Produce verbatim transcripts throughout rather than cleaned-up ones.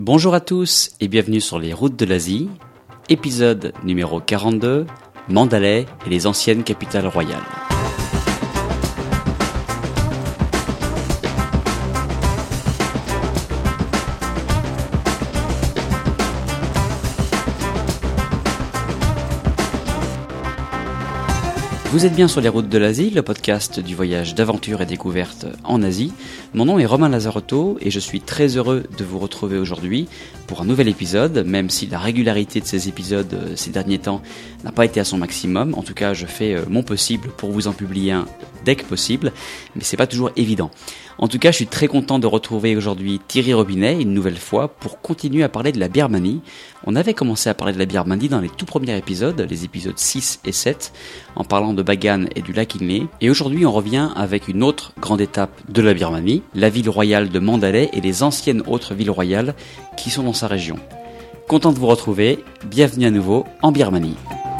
Bonjour à tous et bienvenue sur les routes de l'Asie, épisode numéro quarante-deux, Mandalay et les anciennes capitales royales. Vous êtes bien sur les routes de l'Asie, le podcast du voyage d'aventure et découverte en Asie. Mon nom est Romain Lazarotto et je suis très heureux de vous retrouver aujourd'hui pour un nouvel épisode, même si la régularité de ces épisodes ces derniers temps n'a pas été à son maximum. En tout cas, je fais mon possible pour vous en publier un dès que possible, mais c'est pas toujours évident. En tout cas, je suis très content de retrouver aujourd'hui Thierry Robinet une nouvelle fois pour continuer à parler de la Birmanie. On avait commencé à parler de la Birmanie dans les tout premiers épisodes, les épisodes six et sept, en parlant de Bagan et du lac Inle. Et aujourd'hui, on revient avec une autre grande étape de la Birmanie, la ville royale de Mandalay et les anciennes autres villes royales qui sont dans sa région. Content de vous retrouver, bienvenue à nouveau en Birmanie.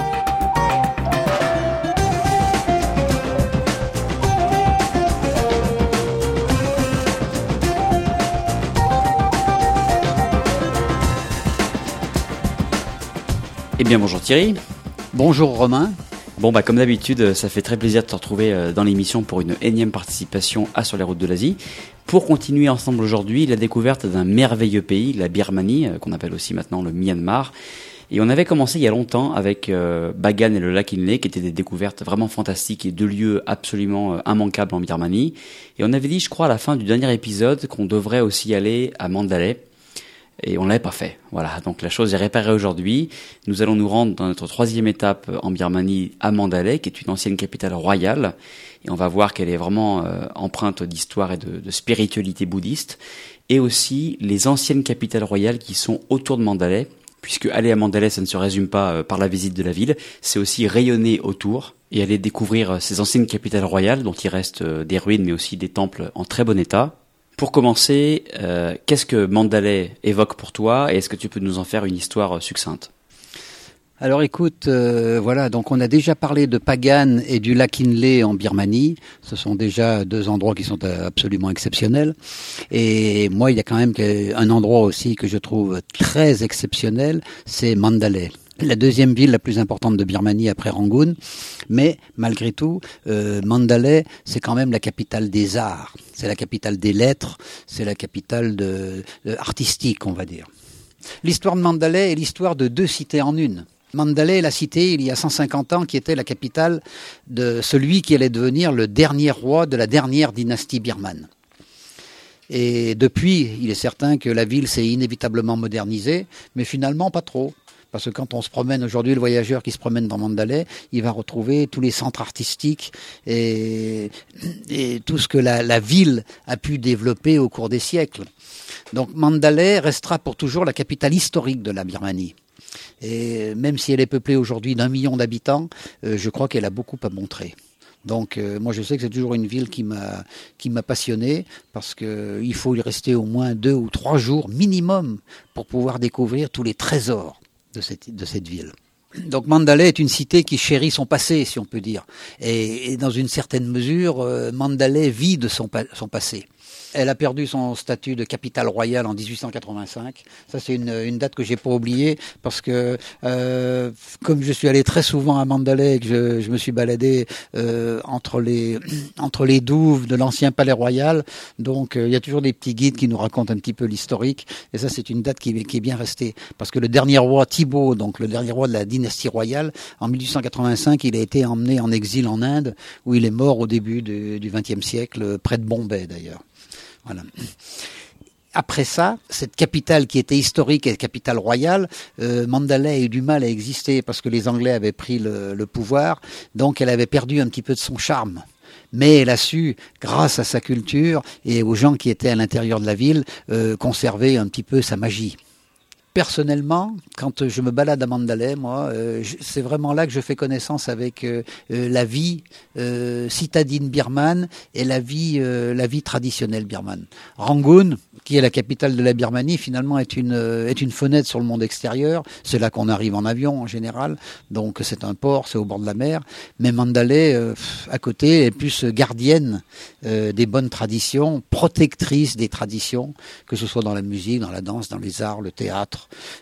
Eh bien bonjour Thierry. Bonjour Romain. Bon bah comme d'habitude, ça fait très plaisir de te retrouver dans l'émission pour une énième participation à Sur les routes de l'Asie. Pour continuer ensemble aujourd'hui la découverte d'un merveilleux pays, la Birmanie, qu'on appelle aussi maintenant le Myanmar. Et on avait commencé il y a longtemps avec euh, Bagan et le lac Inle, qui étaient des découvertes vraiment fantastiques et deux lieux absolument euh, immanquables en Birmanie. Et on avait dit, je crois, à la fin du dernier épisode, qu'on devrait aussi aller à Mandalay. Et on l'avait pas fait. Voilà, donc la chose est réparée aujourd'hui. Nous allons nous rendre dans notre troisième étape en Birmanie, à Mandalay, qui est une ancienne capitale royale. Et on va voir qu'elle est vraiment euh, empreinte d'histoire et de, de spiritualité bouddhiste. Et aussi les anciennes capitales royales qui sont autour de Mandalay. Puisque aller à Mandalay, ça ne se résume pas euh, par la visite de la ville. C'est aussi rayonner autour et aller découvrir euh, ces anciennes capitales royales, dont il reste euh, des ruines, mais aussi des temples en très bon état. Pour commencer, euh, qu'est-ce que Mandalay évoque pour toi et est-ce que tu peux nous en faire une histoire succincte ? Alors écoute, euh, voilà, donc on a déjà parlé de Pagan et du lac Inle en Birmanie. Ce sont déjà deux endroits qui sont absolument exceptionnels. Et moi, il y a quand même un endroit aussi que je trouve très exceptionnel, c'est Mandalay. La deuxième ville la plus importante de Birmanie après Rangoon, mais malgré tout, euh, Mandalay, c'est quand même la capitale des arts, c'est la capitale des lettres, c'est la capitale de, de artistique, on va dire. L'histoire de Mandalay est l'histoire de deux cités en une. Mandalay est la cité, il y a cent cinquante ans, qui était la capitale de celui qui allait devenir le dernier roi de la dernière dynastie birmane. Et depuis, il est certain que la ville s'est inévitablement modernisée, mais finalement pas trop. Parce que quand on se promène aujourd'hui, le voyageur qui se promène dans Mandalay, il va retrouver tous les centres artistiques et, et tout ce que la, la ville a pu développer au cours des siècles. Donc Mandalay restera pour toujours la capitale historique de la Birmanie. Et même si elle est peuplée aujourd'hui d'un million d'habitants, euh, je crois qu'elle a beaucoup à montrer. Donc euh, moi je sais que c'est toujours une ville qui m'a qui m'a passionné parce que il faut y rester au moins deux ou trois jours minimum pour pouvoir découvrir tous les trésors de cette, de cette ville. Donc Mandalay est une cité qui chérit son passé, si on peut dire. Et, et dans une certaine mesure, euh, Mandalay vit de son, son passé. Elle a perdu son statut de capitale royale en dix-huit cent quatre-vingt-cinq. Ça, c'est une, une date que j'ai pas oubliée parce que euh, comme je suis allé très souvent à Mandalay et que je, je me suis baladé euh, entre les entre les douves de l'ancien palais royal, donc euh, il y a toujours des petits guides qui nous racontent un petit peu l'historique. Et ça, c'est une date qui, qui est bien restée parce que le dernier roi Thibaut, donc le dernier roi de la dynastie royale, en dix-huit cent quatre-vingt-cinq, il a été emmené en exil en Inde où il est mort au début du, du vingtième siècle, près de Bombay d'ailleurs. Voilà. Après ça, cette capitale qui était historique et capitale royale, euh, Mandalay a eu du mal à exister parce que les Anglais avaient pris le, le pouvoir, donc elle avait perdu un petit peu de son charme. Mais elle a su, grâce à sa culture et aux gens qui étaient à l'intérieur de la ville, euh, conserver un petit peu sa magie. Personnellement, quand je me balade à Mandalay, moi, euh, c'est vraiment là que je fais connaissance avec euh, euh, la vie euh, citadine birmane et la vie, euh, la vie traditionnelle birmane. Rangoon, qui est la capitale de la Birmanie, finalement est une euh, est une fenêtre sur le monde extérieur. C'est là qu'on arrive en avion en général, donc c'est un port, c'est au bord de la mer. Mais Mandalay, euh, à côté, est plus gardienne euh, des bonnes traditions, protectrice des traditions, que ce soit dans la musique, dans la danse, dans les arts, le théâtre.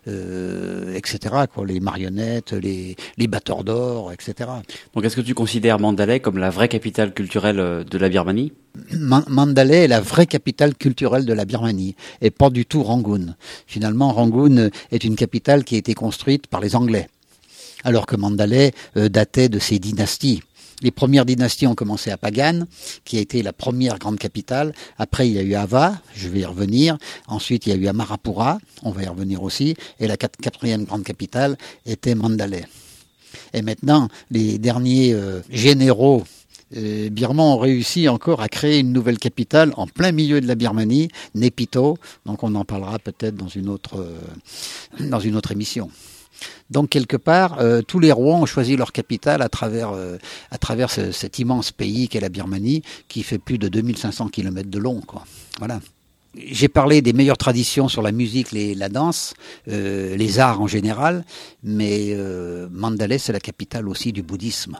Euh, et cetera, quoi, les marionnettes, les, les batteurs d'or, et cetera. Donc est-ce que tu considères Mandalay comme la vraie capitale culturelle de la Birmanie ? Mandalay est la vraie capitale culturelle de la Birmanie et pas du tout Rangoon. Finalement, Rangoon est une capitale qui a été construite par les Anglais, alors que Mandalay euh, datait de ces dynasties. Les premières dynasties ont commencé à Pagan, qui a été la première grande capitale. Après, il y a eu Ava, je vais y revenir. Ensuite, il y a eu Amarapura, on va y revenir aussi. Et la quatrième grande capitale était Mandalay. Et maintenant, les derniers euh, généraux euh, birmans ont réussi encore à créer une nouvelle capitale en plein milieu de la Birmanie, Naypyidaw. Donc, on en parlera peut-être dans une autre, euh, dans une autre émission. Donc quelque part, euh, tous les rois ont choisi leur capitale à travers euh, à travers ce, cet immense pays qu'est la Birmanie, qui fait plus de deux mille cinq cents kilomètres de long, quoi. Voilà. J'ai parlé des meilleures traditions sur la musique, les, la danse, euh, les arts en général, mais euh, Mandalay, c'est la capitale aussi du bouddhisme.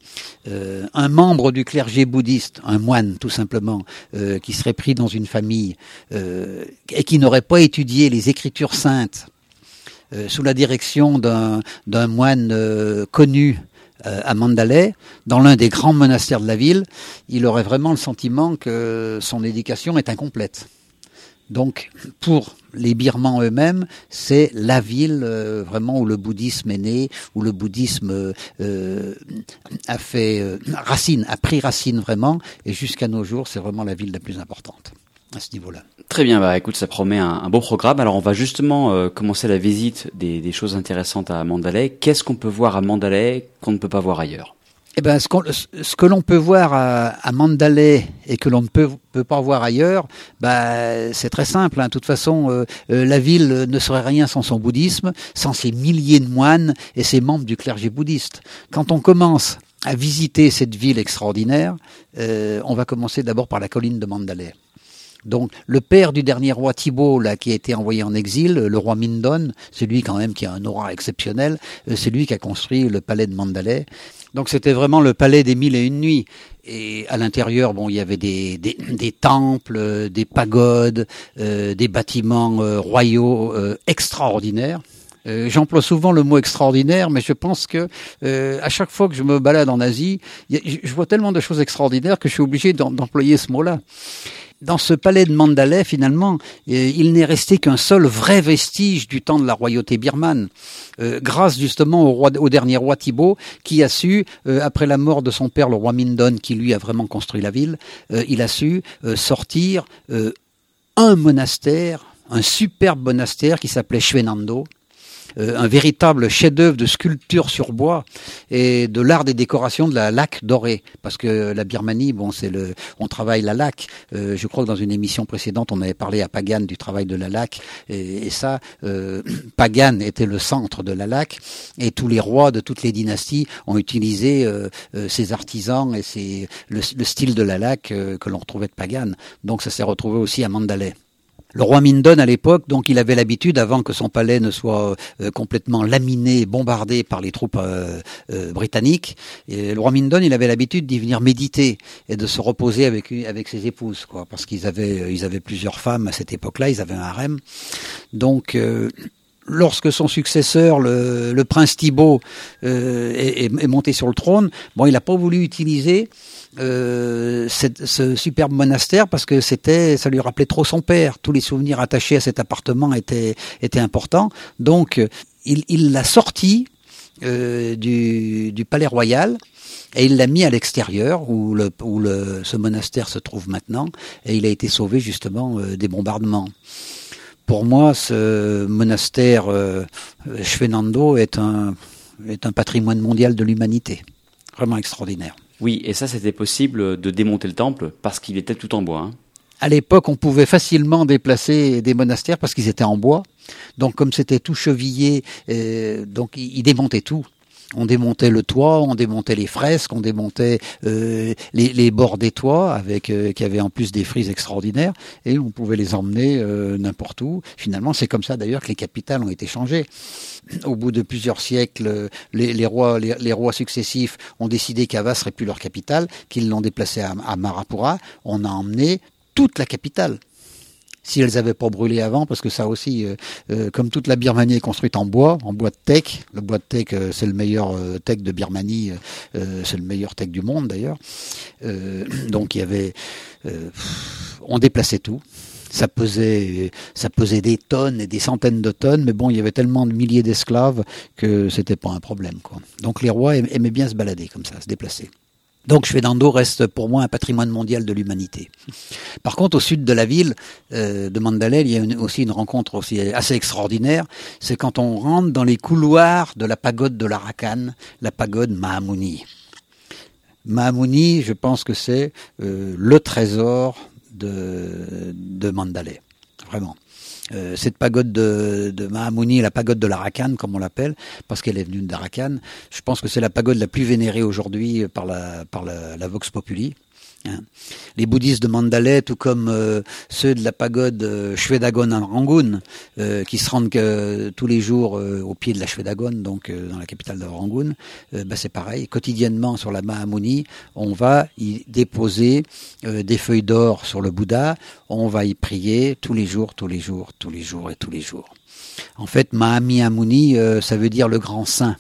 Euh, un membre du clergé bouddhiste, un moine tout simplement, euh, qui serait pris dans une famille euh, et qui n'aurait pas étudié les écritures saintes, Euh, sous la direction d'un, d'un moine euh, connu euh, à Mandalay, dans l'un des grands monastères de la ville, il aurait vraiment le sentiment que son éducation est incomplète. Donc, pour les Birmans eux-mêmes, c'est la ville euh, vraiment où le bouddhisme est né, où le bouddhisme euh, a fait euh, racine, a pris racine vraiment, et jusqu'à nos jours, c'est vraiment la ville la plus importante à ce niveau-là. Très bien, bah écoute, ça promet un, un beau programme. Alors on va justement euh, commencer la visite des, des choses intéressantes à Mandalay. Qu'est-ce qu'on peut voir à Mandalay qu'on ne peut pas voir ailleurs ? Eh ben, ce, qu'on, ce que l'on peut voir à, à Mandalay et que l'on ne peut, peut pas voir ailleurs, bah, c'est très simple. Hein. De toute façon, euh, euh, la ville ne serait rien sans son bouddhisme, sans ses milliers de moines et ses membres du clergé bouddhiste. Quand on commence à visiter cette ville extraordinaire, euh, on va commencer d'abord par la colline de Mandalay. Donc, le père du dernier roi Thibaut, là, qui a été envoyé en exil, le roi Mindon, c'est lui quand même qui a un aura exceptionnel, c'est lui qui a construit le palais de Mandalay. Donc, c'était vraiment le palais des mille et une nuits. Et à l'intérieur, bon, il y avait des, des, des temples, des pagodes, euh, des bâtiments euh, royaux euh, extraordinaires. Euh, j'emploie souvent le mot extraordinaire, mais je pense que euh, à chaque fois que je me balade en Asie, y a, je vois tellement de choses extraordinaires que je suis obligé d'em, d'employer ce mot-là. Dans ce palais de Mandalay, finalement, euh, il n'est resté qu'un seul vrai vestige du temps de la royauté birmane, euh, grâce justement au, roi, au dernier roi Thibaut, qui a su, euh, après la mort de son père, le roi Mindon, qui lui a vraiment construit la ville, euh, il a su euh, sortir euh, un monastère, un superbe monastère qui s'appelait Shwenando, Euh, un véritable chef-d'œuvre de sculpture sur bois et de l'art des décorations de la laque dorée, parce que la Birmanie, bon, c'est le, on travaille la laque. Euh, je crois que dans une émission précédente, on avait parlé à Pagan du travail de la laque, et, et ça, euh, Pagan était le centre de la laque, et tous les rois de toutes les dynasties ont utilisé euh, euh, ces artisans et ces, le, le style de la laque euh, que l'on retrouvait de Pagan. Donc ça s'est retrouvé aussi à Mandalay. Le roi Mindon, à l'époque, donc il avait l'habitude, avant que son palais ne soit euh, complètement laminé, bombardé par les troupes euh, euh, britanniques, et le roi Mindon, il avait l'habitude d'y venir méditer et de se reposer avec avec ses épouses, quoi, parce qu'ils avaient ils avaient plusieurs femmes à cette époque-là, ils avaient un harem. Donc euh, lorsque son successeur, le, le prince Thibaut, euh, est, est monté sur le trône, bon, il n'a pas voulu utiliser euh, cette, ce superbe monastère parce que c'était, ça lui rappelait trop son père. Tous les souvenirs attachés à cet appartement étaient, étaient importants. Donc, il, il l'a sorti euh, du, du palais royal. Et il l'a mis à l'extérieur, où, le, où le, ce monastère se trouve maintenant, et il a été sauvé justement euh, des bombardements. Pour moi, ce monastère euh, Shwenando est un, est un patrimoine mondial de l'humanité. Vraiment extraordinaire. Oui, et ça, c'était possible de démonter le temple parce qu'il était tout en bois. Hein. À l'époque, on pouvait facilement déplacer des monastères parce qu'ils étaient en bois. Donc, comme c'était tout chevillé, euh, donc ils démontaient tout. On démontait le toit, on démontait les fresques, on démontait euh, les, les bords des toits, avec euh, qui avaient en plus des frises extraordinaires, et on pouvait les emmener euh, n'importe où. Finalement, c'est comme ça d'ailleurs que les capitales ont été changées. Au bout de plusieurs siècles, les, les rois, les, les rois successifs ont décidé qu'Ava serait plus leur capitale, qu'ils l'ont déplacée à, à Marapura. On a emmené toute la capitale. Si elles n'avaient pas brûlé avant, parce que ça aussi, euh, euh, comme toute la Birmanie est construite en bois, en bois de teck, le bois de teck, euh, c'est le meilleur euh, teck de Birmanie, euh, c'est le meilleur teck du monde d'ailleurs. Euh, donc il y avait, euh, on déplaçait tout. Ça pesait, ça pesait des tonnes et des centaines de tonnes, mais bon, il y avait tellement de milliers d'esclaves que c'était pas un problème, quoi. Donc les rois aimaient bien se balader comme ça, se déplacer. Donc Shwedagon reste pour moi un patrimoine mondial de l'humanité. Par contre, au sud de la ville euh, de Mandalay, il y a une, aussi une rencontre aussi assez extraordinaire. C'est quand on rentre dans les couloirs de la pagode de l'Arakan, la pagode Mahamuni. Mahamuni, je pense que c'est euh, le trésor de, de Mandalay, vraiment. Euh, cette pagode de, de Mahamuni, la pagode de l'Arakan, comme on l'appelle, parce qu'elle est venue d'Arakan, je pense que c'est la pagode la plus vénérée aujourd'hui par la, par la, la Vox Populi. Hein. Les bouddhistes de Mandalay, tout comme euh, ceux de la pagode euh, Shwedagon à Rangoon, euh, qui se rendent que, tous les jours euh, au pied de la Shwedagon, donc euh, dans la capitale de Rangoon, euh, bah, c'est pareil. Quotidiennement sur la Mahamuni, on va y déposer euh, des feuilles d'or sur le Bouddha, on va y prier tous les jours, tous les jours, tous les jours et tous les jours. En fait, Mahamuni, euh, ça veut dire le grand saint.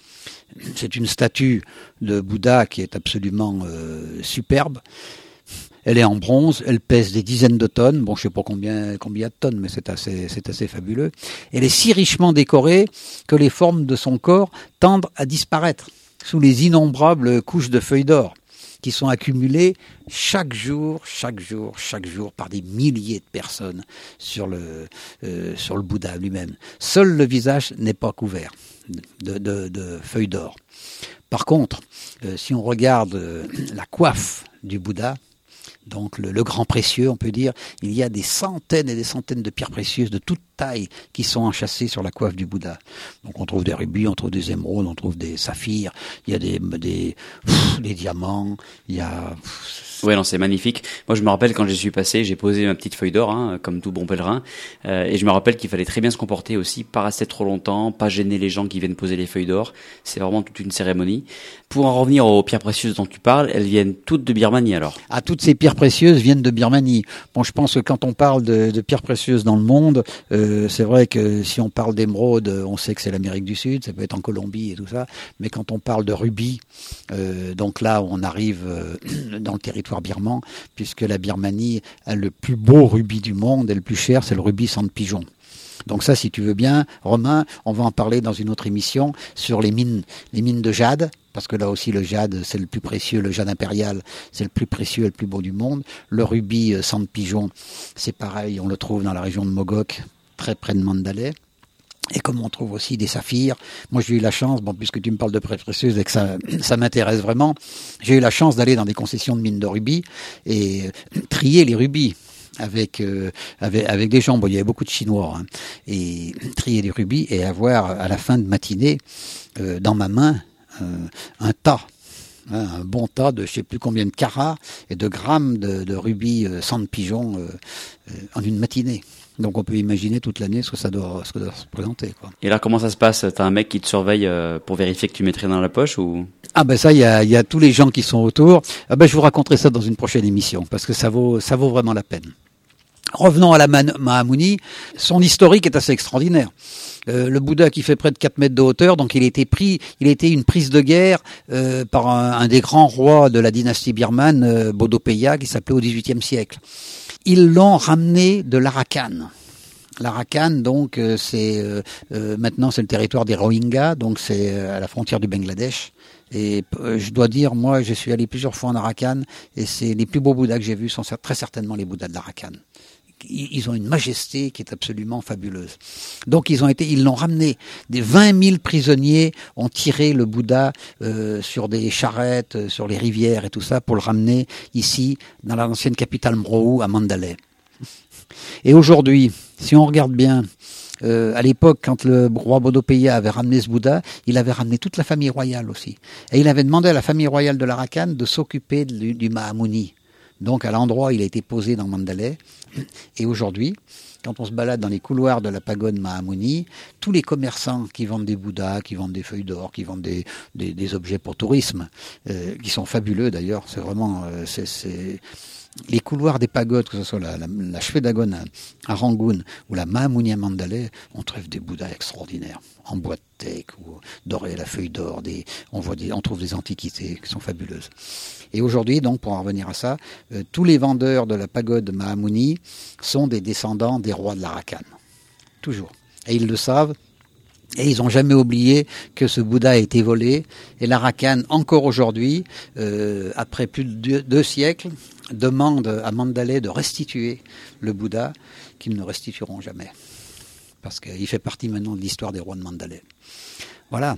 C'est une statue de Bouddha qui est absolument euh, superbe. Elle est en bronze, elle pèse des dizaines de tonnes. Bon, je sais pas combien combien de tonnes, mais c'est assez c'est assez fabuleux. Elle est si richement décorée que les formes de son corps tendent à disparaître sous les innombrables couches de feuilles d'or qui sont accumulées chaque jour, chaque jour, chaque jour par des milliers de personnes sur le euh, sur le Bouddha lui-même. Seul le visage n'est pas couvert de, de, de feuilles d'or. Par contre, euh, si on regarde euh, la coiffe du Bouddha, donc le, le grand précieux, on peut dire, il y a des centaines et des centaines de pierres précieuses de toute taille qui sont enchâssées sur la coiffe du Bouddha. Donc on trouve des rubis, on trouve des émeraudes, on trouve des saphirs, il y a des des, pff, des diamants, il y a... Pff, ouais, non, c'est magnifique. Moi, je me rappelle quand j'y suis passé, j'ai posé ma petite feuille d'or, hein, comme tout bon pèlerin, euh, et je me rappelle qu'il fallait très bien se comporter aussi, pas rester trop longtemps, pas gêner les gens qui viennent poser les feuilles d'or. C'est vraiment toute une cérémonie. Pour en revenir aux pierres précieuses dont tu parles, elles viennent toutes de Birmanie alors. Ah, toutes ces pierres précieuses viennent de Birmanie. Bon, je pense que quand on parle de, de pierres précieuses dans le monde, euh, c'est vrai que si on parle d'émeraude, on sait que c'est l'Amérique du Sud, ça peut être en Colombie et tout ça. Mais quand on parle de rubis, euh, donc là, on arrive euh, dans le territoire birman, puisque la Birmanie a le plus beau rubis du monde et le plus cher, c'est le rubis sang de pigeon. Donc ça, si tu veux bien, Romain, on va en parler dans une autre émission sur les mines, les mines de jade, parce que là aussi le jade, c'est le plus précieux, le jade impérial, c'est le plus précieux et le plus beau du monde. Le rubis euh, sang de pigeon, c'est pareil, on le trouve dans la région de Mogok, très près de Mandalay. Et comme on trouve aussi des saphirs, moi j'ai eu la chance, bon puisque tu me parles de pierres précieuses et que ça, ça m'intéresse vraiment, j'ai eu la chance d'aller dans des concessions de mines de rubis et euh, trier les rubis. Avec, euh, avec avec des gens, bon, il y avait beaucoup de Chinois, hein, et trier les rubis et avoir à la fin de matinée euh, dans ma main euh, un tas, hein, un bon tas de je sais plus combien de carats et de grammes de, de rubis euh, sang de pigeon euh, euh, en une matinée. Donc on peut imaginer toute l'année ce que ça doit, ce que ça doit se présenter, quoi. Et là, comment ça se passe? T'as un mec qui te surveille euh, pour vérifier que tu mettrais dans la poche ou? Ah ben ça, il y a, y a tous les gens qui sont autour. Ah ben je vous raconterai ça dans une prochaine émission parce que ça vaut, ça vaut vraiment la peine. Revenons à la Mahamuni, son historique est assez extraordinaire. Euh, le Bouddha qui fait près de quatre mètres de hauteur, donc il a été pris, il a été une prise de guerre euh, par un, un des grands rois de la dynastie birmane, euh, Bodopeya, qui s'appelait au dix-huitième siècle. Ils l'ont ramené de l'Arakan. L'Arakan, donc, euh, c'est euh, euh, maintenant c'est le territoire des Rohingyas, donc c'est euh, à la frontière du Bangladesh. Et euh, je dois dire, moi, je suis allé plusieurs fois en Arakan, et c'est les plus beaux Bouddhas que j'ai vus sont très certainement les Bouddhas de l'Arakan. ils ont une majesté qui est absolument fabuleuse. Donc ils ont été, ils l'ont ramené. Des vingt mille prisonniers ont tiré le Bouddha euh, sur des charrettes, sur les rivières et tout ça pour le ramener ici dans l'ancienne capitale Mrohu à Mandalay. Et aujourd'hui, si on regarde bien, euh, à l'époque, quand le roi Bodopeya avait ramené ce Bouddha, il avait ramené toute la famille royale aussi. Et il avait demandé à la famille royale de l'Arakan de s'occuper du, du Mahamuni. Donc à l'endroit où il a été posé dans Mandalay. Et aujourd'hui, quand on se balade dans les couloirs de la pagode Mahamuni, tous les commerçants qui vendent des Bouddhas, qui vendent des feuilles d'or, qui vendent des, des, des objets pour tourisme, euh, qui sont fabuleux d'ailleurs, c'est vraiment... Euh, c'est, c'est... Les couloirs des pagodes, que ce soit la, la, la Shwedagon à, à Rangoon ou la Mahamuni à Mandalay, on trouve des Bouddhas extraordinaires, en bois de teck ou doré à la feuille d'or. Des, on, voit des, on trouve des antiquités qui sont fabuleuses. Et aujourd'hui, donc, pour en revenir à ça, euh, tous les vendeurs de la pagode Mahamuni sont des descendants des rois de l'Arakan. Toujours. Et ils le savent. Et ils n'ont jamais oublié que ce Bouddha a été volé. Et l'Arakan, encore aujourd'hui, euh, après plus de deux, deux siècles, demande à Mandalay de restituer le Bouddha, qu'ils ne restitueront jamais. Parce qu'il fait partie maintenant de l'histoire des rois de Mandalay. Voilà.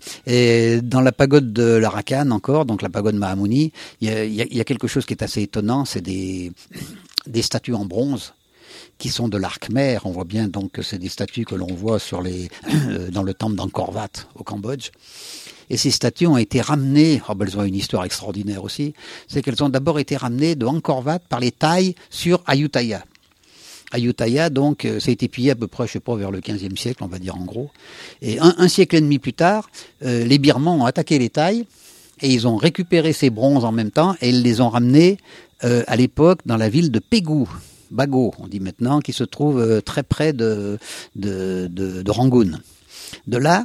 Et dans la pagode de l'Arakan encore, donc la pagode Mahamuni, il y a, y a, y a quelque chose qui est assez étonnant, c'est des, des statues en bronze qui sont de l'art khmer. On voit bien donc que c'est des statues que l'on voit sur les, dans le temple d'Angkor Wat au Cambodge. Et ces statues ont été ramenées, oh ben elles ont une histoire extraordinaire aussi, c'est qu'elles ont d'abord été ramenées de Angkor Wat par les Thaïs sur Ayutthaya. Ayutthaya, donc, ça a été pillé à peu près, je sais pas, vers le quinzième siècle, on va dire en gros. Et un, un siècle et demi plus tard, euh, les Birmans ont attaqué les Thaïs et ils ont récupéré ces bronzes en même temps et ils les ont ramenés euh, à l'époque dans la ville de Pegu. Bago, on dit maintenant, qui se trouve très près de, de, de, de Rangoon. De là,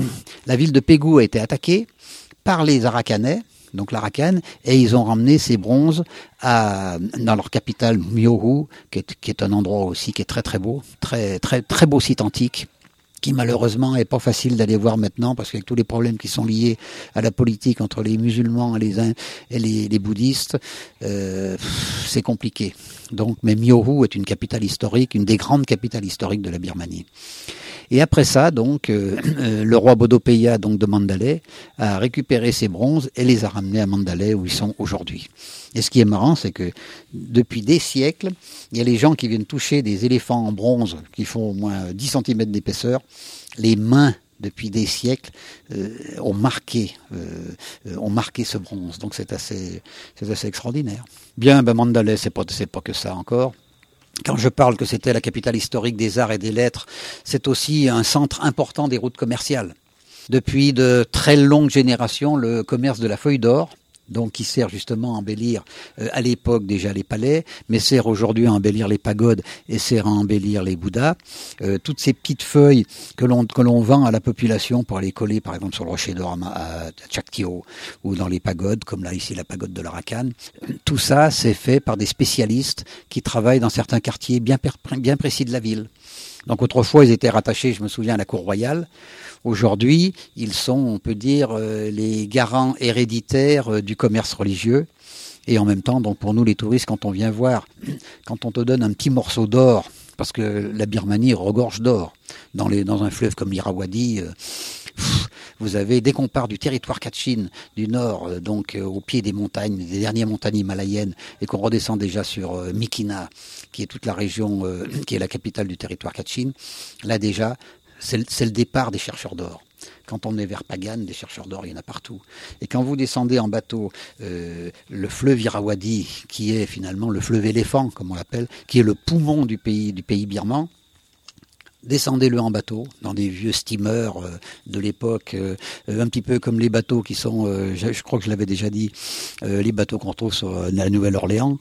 la ville de Pegu a été attaquée par les Arakanais, donc l'Arakan, et ils ont ramené ces bronzes à, dans leur capitale Myoho, qui est, qui est un endroit aussi qui est très très beau, très très très beau site antique, qui malheureusement est pas facile d'aller voir maintenant parce qu'avec tous les problèmes qui sont liés à la politique entre les musulmans et les, et les, les bouddhistes, euh, c'est compliqué. Donc, mais Myoho est une capitale historique, une des grandes capitales historiques de la Birmanie. Et après ça, donc, euh, euh, le roi Bodopeya, donc de Mandalay, a récupéré ces bronzes et les a ramenés à Mandalay où ils sont aujourd'hui. Et ce qui est marrant, c'est que depuis des siècles, il y a les gens qui viennent toucher des éléphants en bronze qui font au moins dix centimètres d'épaisseur. Les mains, depuis des siècles, euh, ont marqué, euh, ont marqué ce bronze. Donc c'est assez, c'est assez extraordinaire. Bien, ben Mandalay, c'est pas, c'est pas que ça encore. Quand je parle que c'était la capitale historique des arts et des lettres, c'est aussi un centre important des routes commerciales. Depuis de très longues générations, le commerce de la feuille d'or, donc qui sert justement à embellir euh, à l'époque déjà les palais, mais sert aujourd'hui à embellir les pagodes et sert à embellir les Bouddhas. Euh, toutes ces petites feuilles que l'on que l'on vend à la population pour aller coller par exemple sur le rocher d'or à, à Chaktio ou dans les pagodes, comme là ici la pagode de l'Arakan. Tout ça c'est fait par des spécialistes qui travaillent dans certains quartiers bien, bien précis de la ville. Donc autrefois ils étaient rattachés, je me souviens, à la cour royale. Aujourd'hui, ils sont, on peut dire, euh, les garants héréditaires euh, du commerce religieux. Et en même temps, donc pour nous les touristes, quand on vient voir, quand on te donne un petit morceau d'or, parce que la Birmanie regorge d'or, dans, les, dans un fleuve comme l'Irrawaddy, euh, pff, vous avez, dès qu'on part du territoire Kachin du nord, euh, donc euh, au pied des montagnes, des dernières montagnes himalayennes, et qu'on redescend déjà sur euh, Myitkyina, qui est toute la région, euh, qui est la capitale du territoire Kachin, là déjà, c'est le, c'est le départ des chercheurs d'or. Quand on est vers Pagan, des chercheurs d'or, il y en a partout. Et quand vous descendez en bateau euh, le fleuve Irrawaddy, qui est finalement le fleuve éléphant, comme on l'appelle, qui est le poumon du pays, du pays birman, descendez-le en bateau, dans des vieux steamers euh, de l'époque, euh, un petit peu comme les bateaux qui sont, euh, je, je crois que je l'avais déjà dit, euh, les bateaux qu'on trouve sur euh, la Nouvelle-Orléans.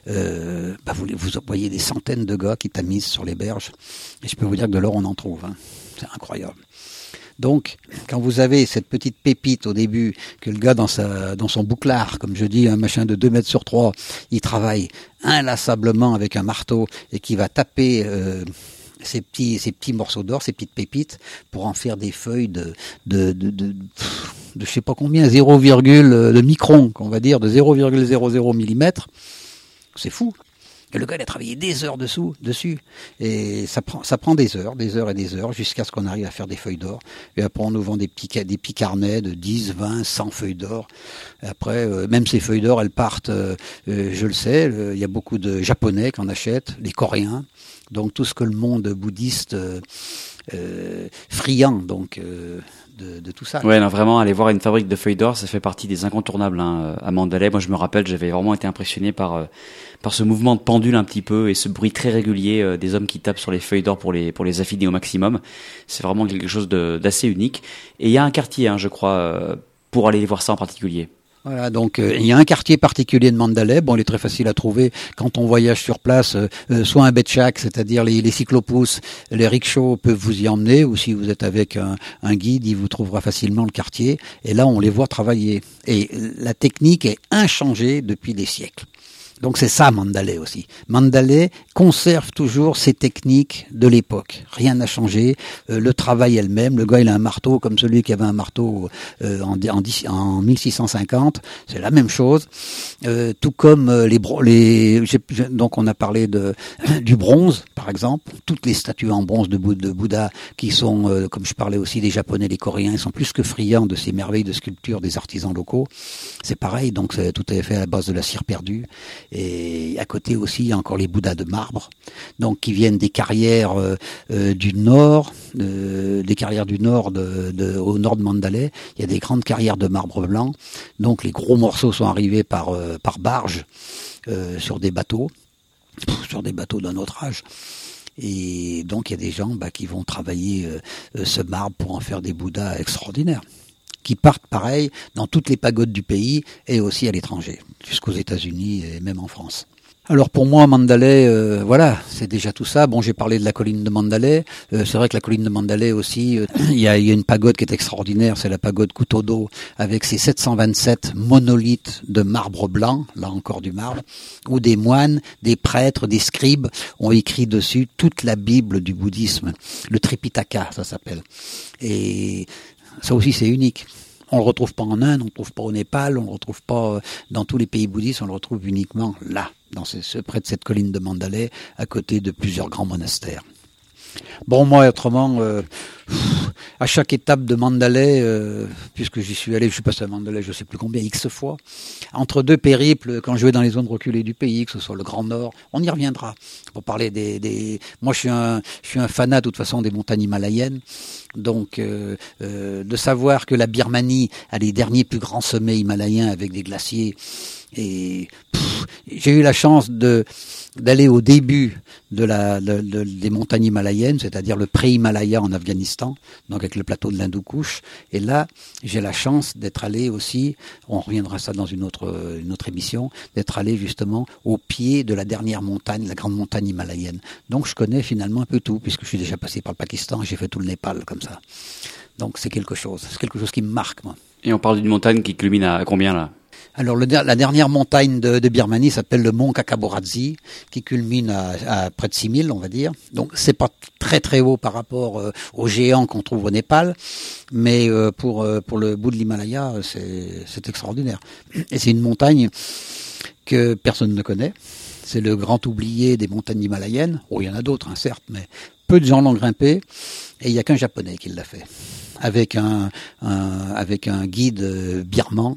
Euh, bah vous, vous voyez des centaines de gars qui tamisent sur les berges. Et je peux vous dire que de l'or, on en trouve. Hein. C'est incroyable. Donc, quand vous avez cette petite pépite au début, que le gars dans sa, dans son bouclard, comme je dis, un machin de deux mètres sur trois, il travaille inlassablement avec un marteau et qui va taper euh, ces petits, ces petits morceaux d'or, ces petites pépites, pour en faire des feuilles de, de, de, de, de, de je sais pas combien, zéro virgule de micron, qu'on va dire, de zéro virgule zéro zéro millimètres. C'est fou. Et le gars, il a travaillé des heures dessous, dessus. Et ça prend, ça prend des heures, des heures et des heures, jusqu'à ce qu'on arrive à faire des feuilles d'or. Et après, on nous vend des petits, des petits carnets de dix, vingt, cent feuilles d'or. Et après, euh, même ces feuilles d'or, elles partent, euh, euh, je le sais, il y a beaucoup de Japonais qui en achètent, des Coréens. Donc, tout ce que le monde bouddhiste euh, euh, friand, donc... Euh, De, de tout ça. Ouais, non, vraiment, aller voir une fabrique de feuilles d'or, ça fait partie des incontournables hein, à Mandalay. Moi, je me rappelle, j'avais vraiment été impressionné par euh, par ce mouvement de pendule un petit peu et ce bruit très régulier euh, des hommes qui tapent sur les feuilles d'or pour les pour les affiner au maximum. C'est vraiment quelque chose de d'assez unique. Et il y a un quartier, hein, je crois, euh, pour aller voir ça en particulier. Voilà, donc euh, il y a un quartier particulier de Mandalay. Bon, il est très facile à trouver quand on voyage sur place. Euh, soit un betchak, c'est-à-dire les, les cyclopousses, les rickshaws peuvent vous y emmener, ou si vous êtes avec un, un guide, il vous trouvera facilement le quartier. Et là, on les voit travailler. Et la technique est inchangée depuis des siècles. Donc c'est ça Mandalay aussi. Mandalay conserve toujours ses techniques de l'époque. Rien n'a changé. Euh, le travail est le même. Le gars il a un marteau comme celui qui avait un marteau euh, en, en, en mille six cent cinquante. C'est la même chose. Euh, tout comme euh, les, les j'ai, donc on a parlé de du bronze par exemple. Toutes les statues en bronze de, de Bouddha qui sont euh, comme je parlais aussi des Japonais, des Coréens, ils sont plus que friands de ces merveilles de sculpture des artisans locaux. C'est pareil. Donc c'est tout est fait à la base de la cire perdue. Et à côté aussi, il y a encore les Bouddhas de marbre, donc qui viennent des carrières euh, euh, du nord, euh, des carrières du nord, de, de, au nord de Mandalay. Il y a des grandes carrières de marbre blanc. Donc les gros morceaux sont arrivés par euh, par barge euh, sur des bateaux, sur des bateaux d'un autre âge. Et donc il y a des gens bah, qui vont travailler euh, ce marbre pour en faire des Bouddhas extraordinaires, qui partent pareil dans toutes les pagodes du pays et aussi à l'étranger, jusqu'aux États-Unis et même en France. Alors pour moi, Mandalay, euh, voilà, c'est déjà tout ça. Bon, j'ai parlé de la colline de Mandalay. Euh, c'est vrai que la colline de Mandalay aussi, euh, il y, a, y a une pagode qui est extraordinaire, c'est la pagode Kutodo, avec ses sept cent vingt-sept monolithes de marbre blanc, là encore du marbre, où des moines, des prêtres, des scribes ont écrit dessus toute la Bible du bouddhisme, le Tripitaka, ça s'appelle. Et ça aussi, c'est unique. On le retrouve pas en Inde, on le retrouve pas au Népal, on le retrouve pas dans tous les pays bouddhistes, on le retrouve uniquement là, dans ce, ce, près de cette colline de Mandalay, à côté de plusieurs grands monastères. Bon, moi, autrement, euh, à chaque étape de Mandalay, euh, puisque j'y suis allé, je suis passé à Mandalay, je sais plus combien, X fois, entre deux périples, quand je vais dans les zones reculées du pays, que ce soit le Grand Nord, on y reviendra. Pour parler des, des, moi, je suis un, je suis un fanat, de toute façon, des montagnes himalayennes. Donc, euh, euh, de savoir que la Birmanie a les derniers plus grands sommets himalayens avec des glaciers. Et pff, j'ai eu la chance de d'aller au début de la de, de, des montagnes himalayennes, c'est-à-dire le pré-Himalaya en Afghanistan, donc avec le plateau de l'Hindoukouche. Et là, j'ai la chance d'être allé aussi, on reviendra ça dans une autre une autre émission, d'être allé justement au pied de la dernière montagne, la grande montagne himalayenne. Donc je connais finalement un peu tout, puisque je suis déjà passé par le Pakistan, j'ai fait tout le Népal comme ça. Donc c'est quelque chose, c'est quelque chose qui me marque, moi. Et on parle d'une montagne qui culmine à combien là ? Alors le, la dernière montagne de, de Birmanie s'appelle le mont Kakaboradzi, qui culmine à, à près de six mille, on va dire. Donc c'est pas très très haut par rapport euh, aux géants qu'on trouve au Népal, mais euh, pour euh, pour le bout de l'Himalaya, c'est c'est extraordinaire. Et c'est une montagne que personne ne connaît. C'est le grand oublié des montagnes himalayennes. Oh, il y en a d'autres, hein, certes, mais peu de gens l'ont grimpé. Et il y a qu'un Japonais qui l'a fait, avec un, un avec un guide birman.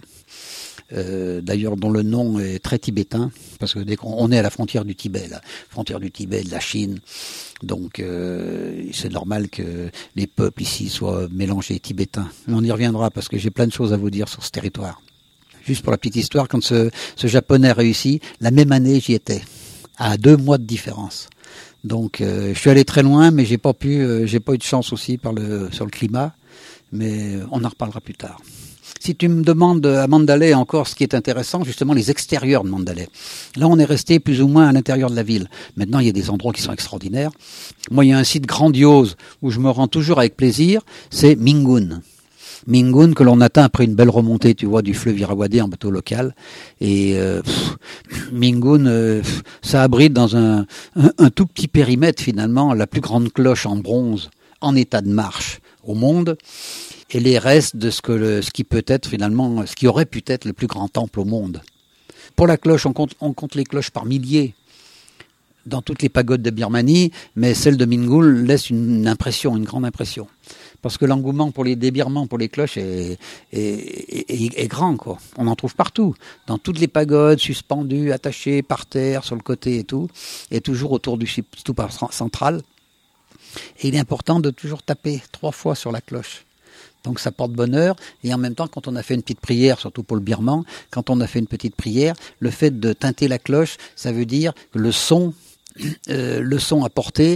Euh, d'ailleurs dont le nom est très tibétain, parce que dès qu'on on est à la frontière du Tibet, la frontière du Tibet, de la Chine, donc euh, c'est normal que les peuples ici soient mélangés tibétains. Mais on y reviendra, parce que j'ai plein de choses à vous dire sur ce territoire. Juste pour la petite histoire, quand ce, ce Japonais réussit, la même année j'y étais, à deux mois de différence. Donc euh, je suis allé très loin, mais j'ai pas pu, euh, j'ai pas eu de chance aussi par le, sur le climat, mais on en reparlera plus tard. Si tu me demandes à Mandalay encore ce qui est intéressant, justement les extérieurs de Mandalay. Là, on est resté plus ou moins à l'intérieur de la ville. Maintenant, il y a des endroits qui sont extraordinaires. Moi, il y a un site grandiose où je me rends toujours avec plaisir, c'est Mingun. Mingun, que l'on atteint après une belle remontée, tu vois, du fleuve Irrawaddy en bateau local. Et euh, pff, Mingun, euh, pff, ça abrite dans un, un, un tout petit périmètre, finalement, la plus grande cloche en bronze en état de marche au monde. Et les restes de ce que le, ce qui peut être finalement, ce qui aurait pu être le plus grand temple au monde. Pour la cloche, on compte, on compte les cloches par milliers. dans toutes les pagodes de Birmanie, mais celle de Mingun laisse une impression, une grande impression. Parce que l'engouement pour les débirements, pour les cloches est, est, est, est grand, quoi. On en trouve partout. Dans toutes les pagodes, suspendues, attachées, par terre, sur le côté et tout. Et toujours autour du stupa central. Et il est important de toujours taper trois fois sur la cloche. Donc ça porte bonheur. Et en même temps, quand on a fait une petite prière, surtout pour le birman, quand on a fait une petite prière, le fait de tinter la cloche, ça veut dire que le son, euh, le son apporté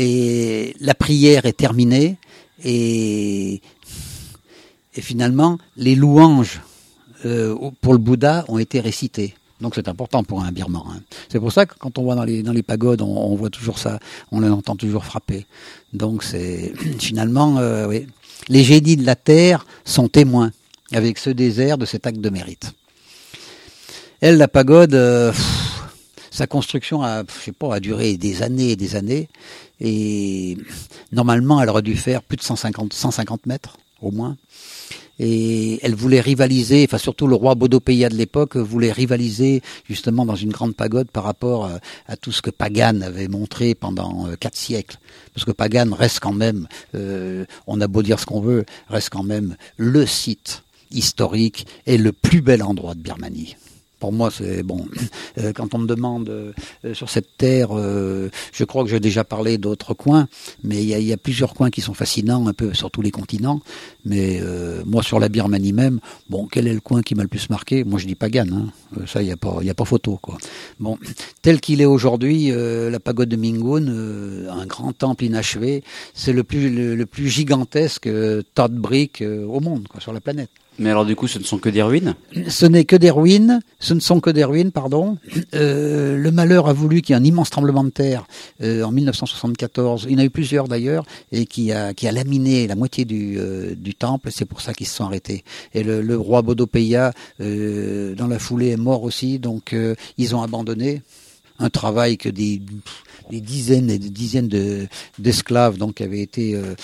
et la prière est terminée. Et, et finalement, les louanges euh, pour le Bouddha ont été récitées. Donc c'est important pour un birman. Hein. C'est pour ça que quand on va dans les, dans les pagodes, on, on voit toujours ça, on l'entend toujours frapper. Donc c'est finalement, euh, oui, les génies de la terre sont témoins avec ce désert de cet acte de mérite. Elle, la pagode, euh, pff, sa construction a, je sais pas, a duré des années et des années. Et normalement, elle aurait dû faire plus de cent cinquante, cent cinquante mètres, au moins. Et elle voulait rivaliser, enfin surtout le roi Bodopeya de l'époque voulait rivaliser justement dans une grande pagode par rapport à, à tout ce que Pagan avait montré pendant euh, quatre siècles. Parce que Pagan reste quand même, euh, on a beau dire ce qu'on veut, reste quand même le site historique et le plus bel endroit de Birmanie. Pour moi, c'est bon. Euh, quand on me demande euh, sur cette terre, euh, je crois que j'ai déjà parlé d'autres coins, mais il y a, y a plusieurs coins qui sont fascinants, un peu sur tous les continents. Mais euh, moi, sur la Birmanie même, bon, quel est le coin qui m'a le plus marqué ? Moi, je dis Pagan. Hein. Euh, ça, il y a pas, il y a pas photo, quoi. Bon, tel qu'il est aujourd'hui, euh, la pagode de Mingun, euh, un grand temple inachevé, c'est le plus le, le plus gigantesque euh, tas de briques euh, au monde, quoi, sur la planète. Mais alors du coup, ce ne sont que des ruines ? Ce n'est que des ruines, ce ne sont que des ruines, pardon. Euh, le malheur a voulu qu'il y ait un immense tremblement de terre euh, en mille neuf cent soixante-quatorze. Il y en a eu plusieurs d'ailleurs, et qui a, qui a laminé la moitié du, euh, du temple. C'est pour ça qu'ils se sont arrêtés. Et le, le roi Bodopeya, euh, dans la foulée, est mort aussi. Donc euh, ils ont abandonné un travail que des des dizaines et des dizaines de, d'esclaves donc avaient été euh,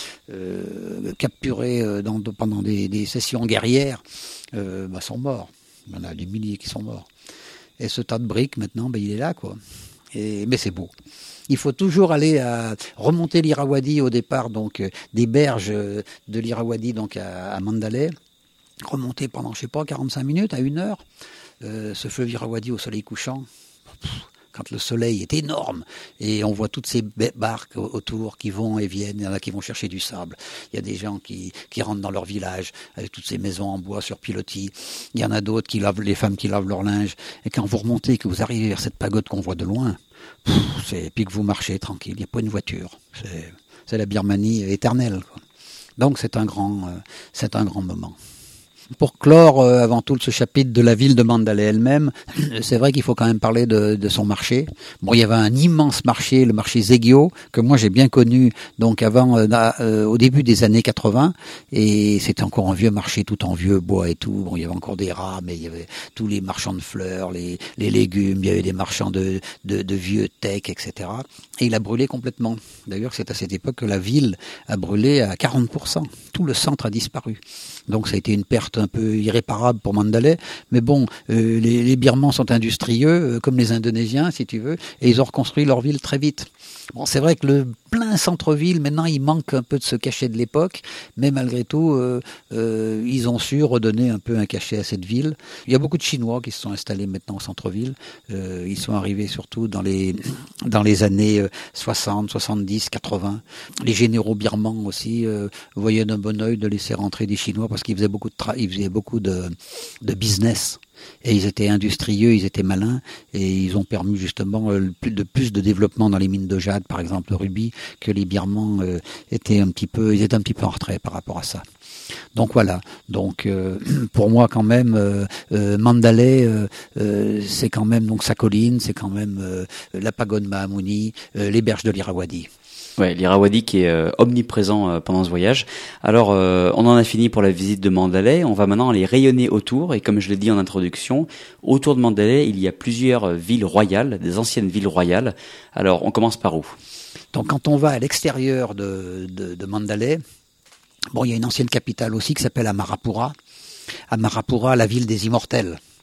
euh, capturés euh, dans, pendant des, des sessions guerrières, euh, bah, sont morts. Il y en a des milliers qui sont morts. Et ce tas de briques, maintenant, bah, il est là, quoi. Et, mais c'est beau. Il faut toujours aller à remonter l'Irrawaddy au départ, donc euh, des berges de l'Irrawaddy donc à, à Mandalay, remonter pendant, je sais pas, quarante-cinq minutes, à une heure, euh, ce fleuve Irrawaddy au soleil couchant. Pff, quand le soleil est énorme et on voit toutes ces barques autour qui vont et viennent, il y en a qui vont chercher du sable, il y a des gens qui, qui rentrent dans leur village avec toutes ces maisons en bois sur pilotis, il y en a d'autres qui lavent, les femmes qui lavent leur linge, et quand vous remontez, que vous arrivez vers cette pagode qu'on voit de loin, pff, c'est, puis que vous marchez tranquille, il n'y a pas une voiture, c'est, c'est la Birmanie éternelle, quoi. Donc c'est un grand, euh, c'est un grand moment. Pour clore euh, avant tout ce chapitre de la ville de Mandalay elle-même, c'est vrai qu'il faut quand même parler de, de son marché. Bon, il y avait un immense marché, le marché Zegyo, que moi j'ai bien connu donc avant, euh, euh, au début des années quatre-vingts, et c'était encore un vieux marché tout en vieux bois et tout. Bon, il y avait encore des rats, mais il y avait tous les marchands de fleurs, les, les légumes, il y avait des marchands de, de, de vieux teck, et cetera. Et il a brûlé complètement. D'ailleurs, c'est à cette époque que la ville a brûlé à quarante pour cent. Tout le centre a disparu. Donc ça a été une perte un peu irréparable pour Mandalay, mais bon, euh, les, les Birmans sont industrieux, euh, comme les Indonésiens, si tu veux, et ils ont reconstruit leur ville très vite. Bon, c'est vrai que le plein centre-ville, maintenant, il manque un peu de ce cachet de l'époque, mais malgré tout, euh, euh, ils ont su redonner un peu un cachet à cette ville. Il y a beaucoup de Chinois qui se sont installés maintenant au centre-ville. Euh, ils sont arrivés surtout dans les dans les années soixante, soixante-dix, quatre-vingts. Les généraux birmans aussi euh, voyaient d'un bon œil de laisser rentrer des Chinois parce qu'ils faisaient beaucoup de tra- ils faisaient beaucoup de, de business. Et ils étaient industrieux, ils étaient malins, et ils ont permis justement euh, plus de plus de développement dans les mines de jade, par exemple le rubis, que les Birmans euh, étaient un petit peu, ils étaient un petit peu en retrait par rapport à ça. Donc voilà. Donc euh, pour moi quand même, euh, euh, Mandalay, euh, euh, c'est quand même donc sa colline, c'est quand même euh, la pagode Mahamuni, euh, les berges de l'Irrawaddy. Ouais, l'Irrawaddy qui est euh, omniprésent euh, pendant ce voyage. Alors, euh, on en a fini pour la visite de Mandalay. On va maintenant aller rayonner autour. Et comme je l'ai dit en introduction, autour de Mandalay, il y a plusieurs euh, villes royales, des anciennes villes royales. Alors, on commence par où ? Donc, quand on va à l'extérieur de, de, de Mandalay, bon, il y a une ancienne capitale aussi qui s'appelle Amarapura. Amarapura, la ville des immortels.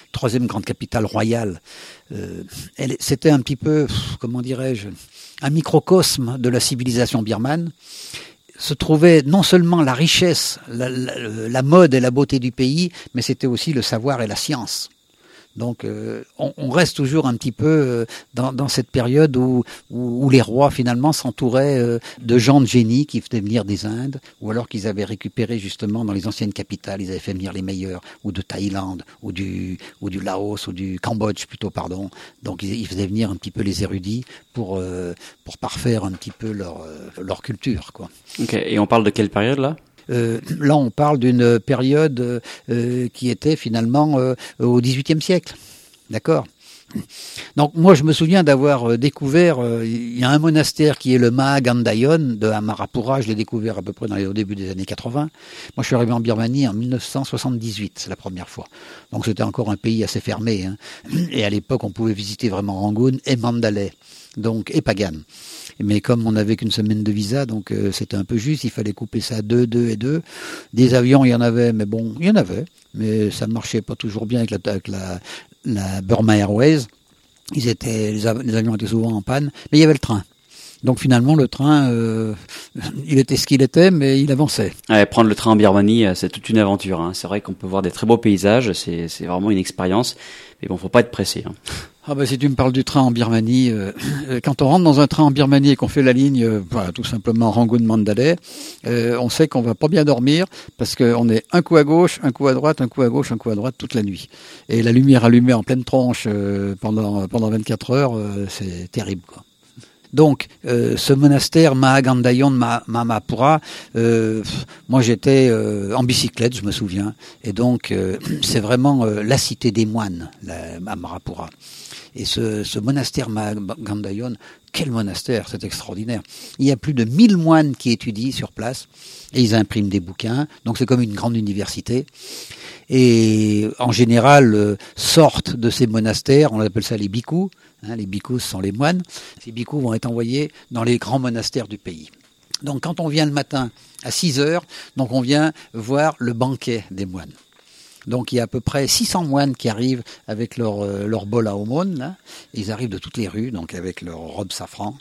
troisième grande capitale royale. Euh, elle, c'était un petit peu, comment dirais-je, un microcosme de la civilisation birmane. Se trouvait non seulement la richesse, la, la, la mode et la beauté du pays, mais c'était aussi le savoir et la science. Donc euh, on, on reste toujours un petit peu euh, dans, dans cette période où, où, où les rois finalement s'entouraient euh, de gens de génie qui venaient venir des Indes, ou alors qu'ils avaient récupéré justement dans les anciennes capitales, ils avaient fait venir les meilleurs, ou de Thaïlande, ou du, ou du Laos, ou du Cambodge plutôt, pardon. Donc ils, ils faisaient venir un petit peu les érudits pour, euh, pour parfaire un petit peu leur, euh, leur culture, quoi. Ok, et on parle de quelle période là ? Euh, là, on parle d'une période euh, qui était finalement euh, au dix-huitième siècle. D'accord ? Donc moi, je me souviens d'avoir découvert, euh, il y a un monastère qui est le Mahagandayon de Amarapura, je l'ai découvert à peu près dans les, au début des années quatre-vingts. Moi, je suis arrivé en Birmanie en mille neuf cent soixante-dix-huit, c'est la première fois. Donc c'était encore un pays assez fermé, hein. Et à l'époque, on pouvait visiter vraiment Rangoon et Mandalay, donc et Pagan. Mais comme on n'avait qu'une semaine de visa, donc euh, c'était un peu juste, il fallait couper ça à deux, deux et deux. Des avions, il y en avait, mais bon, il y en avait, mais ça ne marchait pas toujours bien avec la, avec la, la Burma Airways. Ils étaient, les, av- les avions étaient souvent en panne, mais il y avait le train. Donc finalement, le train, euh, il était ce qu'il était, mais il avançait. Ouais, prendre le train en Birmanie, c'est toute une aventure, hein. C'est vrai qu'on peut voir des très beaux paysages, c'est, c'est vraiment une expérience, mais bon, faut pas être pressé, hein. Ah bah si tu me parles du train en Birmanie, euh, quand on rentre dans un train en Birmanie et qu'on fait la ligne, euh, voilà, tout simplement Rangoon-Mandalay, euh, on sait qu'on va pas bien dormir parce qu'on est un coup à gauche, un coup à droite, un coup à gauche, un coup à droite toute la nuit. Et la lumière allumée en pleine tronche euh, pendant pendant vingt-quatre heures, euh, c'est terrible, quoi. Donc, euh, ce monastère Mahagandayon de Mahamapura, euh, moi j'étais euh, en bicyclette, je me souviens, et donc euh, c'est vraiment euh, la cité des moines, la Mahamapura. Et ce, ce monastère Mahagandayon, quel monastère, c'est extraordinaire. Il y a plus de mille moines qui étudient sur place, et ils impriment des bouquins, donc c'est comme une grande université. Et en général, euh, sortent de ces monastères, on appelle ça les bhikkhus, hein, les bhikkhus sont les moines, ces bhikkhus vont être envoyés dans les grands monastères du pays. Donc quand on vient le matin à six heures, donc on vient voir le banquet des moines. Donc il y a à peu près six cents moines qui arrivent avec leur, euh, leur bol à aumône, là. Ils arrivent de toutes les rues, donc avec leur robe safran,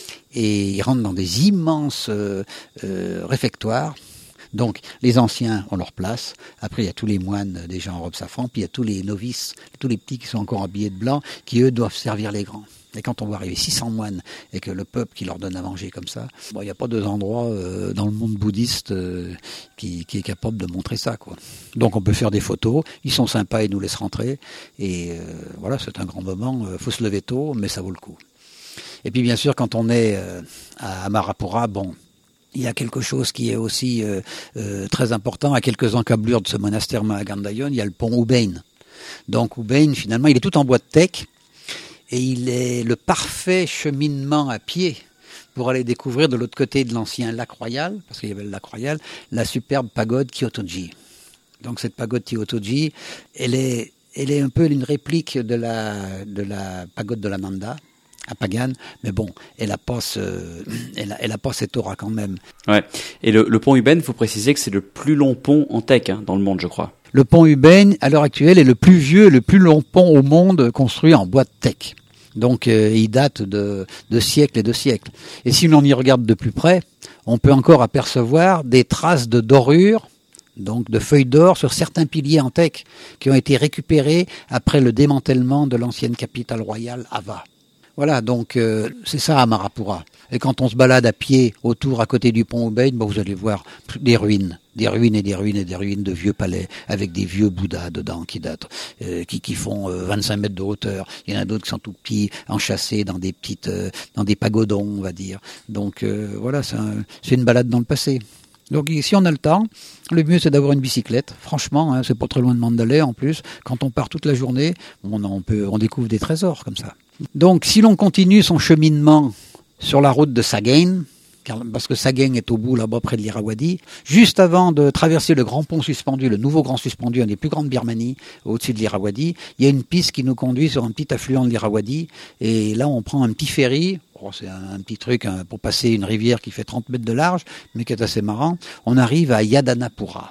et ils rentrent dans des immenses euh, euh, réfectoires. Donc, les anciens ont leur place. Après, il y a tous les moines déjà en robe safran. Puis, il y a tous les novices, tous les petits qui sont encore habillés de blanc, qui, eux, doivent servir les grands. Et quand on voit arriver six cents moines et que le peuple qui leur donne à manger comme ça, bon, il n'y a pas deux endroits euh, dans le monde bouddhiste euh, qui, qui est capable de montrer ça, quoi. Donc, on peut faire des photos. Ils sont sympas, ils nous laissent rentrer. Et euh, voilà, c'est un grand moment. Il faut se lever tôt, mais ça vaut le coup. Et puis, bien sûr, quand on est euh, à Amarapura, bon... il y a quelque chose qui est aussi euh, euh, très important. À quelques encablures de ce monastère Mahagandayon, il y a le pont Ubain. Donc Ubain, finalement, il est tout en bois de teck et il est le parfait cheminement à pied pour aller découvrir de l'autre côté de l'ancien lac Royal, parce qu'il y avait le lac Royal, la superbe pagode Kyotoji. Donc cette pagode Kyotoji, elle est, elle est un peu une réplique de la, de la pagode de l'Ananda, à Pagan, mais bon, elle a pas ce, elle a, elle a pas cette aura quand même. Ouais. Et le, le pont Ubain, il faut préciser que c'est le plus long pont en teck, hein, dans le monde, je crois. Le pont Ubain, à l'heure actuelle, est le plus vieux, le plus long pont au monde construit en bois de teck. Donc, euh, il date de, de siècles et de siècles. Et si l'on y regarde de plus près, on peut encore apercevoir des traces de dorure, donc de feuilles d'or sur certains piliers en teck qui ont été récupérés après le démantèlement de l'ancienne capitale royale Ava. Voilà, donc euh, c'est ça Amarapura. Et quand on se balade à pied autour, à côté du pont Ubain, bon, vous allez voir des ruines, des ruines et des ruines et des ruines de vieux palais avec des vieux Bouddhas dedans qui datent, euh, qui, qui font euh, vingt-cinq mètres de hauteur. Il y en a d'autres qui sont tout petits, enchâssés dans des petites, euh, dans des pagodons, on va dire. Donc euh, voilà, c'est, un, c'est une balade dans le passé. Donc si on a le temps, le mieux c'est d'avoir une bicyclette. Franchement, hein, c'est pas très loin de Mandalay en plus. Quand on part toute la journée, on, on, peut, on découvre des trésors comme ça. Donc si l'on continue son cheminement sur la route de Sagaing, parce que Sagaing est au bout là-bas près de l'Irrawaddy, juste avant de traverser le grand pont suspendu, le nouveau grand suspendu, un des plus grands de Birmanie, au-dessus de l'Irrawaddy, il y a une piste qui nous conduit sur un petit affluent de l'Irrawaddy, et là on prend un petit ferry. Oh, c'est un, un petit truc hein, pour passer une rivière qui fait trente mètres de large, mais qui est assez marrant. On arrive à Yadanapura.